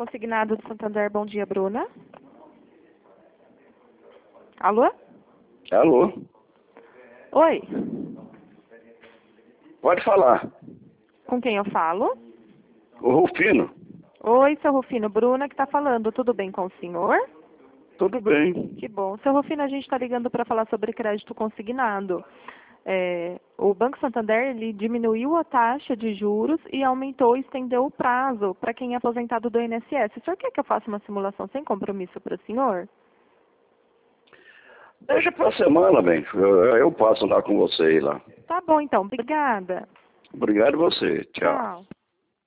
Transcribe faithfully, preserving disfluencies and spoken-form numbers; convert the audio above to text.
Consignado do Santander, bom dia, Bruna. Alô? Alô? Oi, Pode falar. com quem eu falo? O Rufino. Oi, seu Rufino, Bruna que está falando, tudo bem com o senhor? Tudo bem. Que bom. Seu Rufino, a gente está ligando para falar sobre crédito consignado. É, o Banco Santander ele diminuiu a taxa de juros e aumentou e estendeu o prazo para quem é aposentado do I N S S. O senhor quer que eu faça uma simulação sem compromisso para o senhor? Deixa pra semana, bem. Eu, eu passo lá com você lá. Tá bom, então. Obrigada. Obrigado a você. Tchau. Tchau.